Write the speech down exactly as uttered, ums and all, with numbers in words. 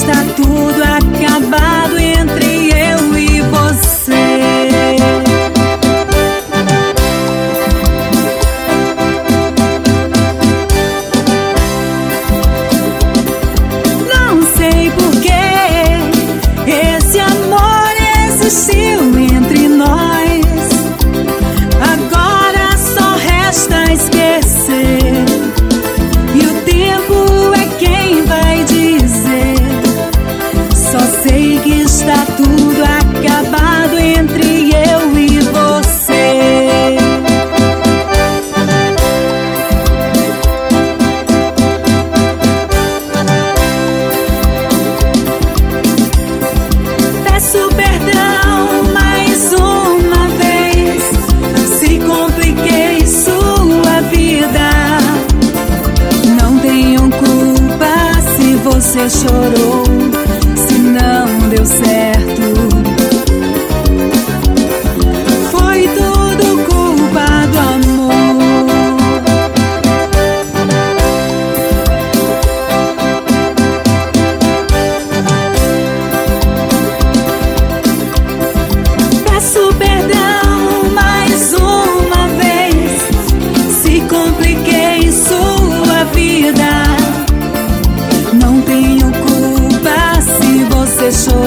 está tudo acabado entre eu e você. Não sei por que esse amor existiu entre nós. Agora só resta esquecer, e o tempo é quem vai dizer. Só sei que está tudo acabado entre eu e você. Peço perdão mais uma vez, se compliquei sua vida. Não tenho culpa se você chorou, se não deu certo. Foi tudo culpa do amor. Peço perdão mais uma vez, se compliquei sua vida. Não tenho culpa se você chorou,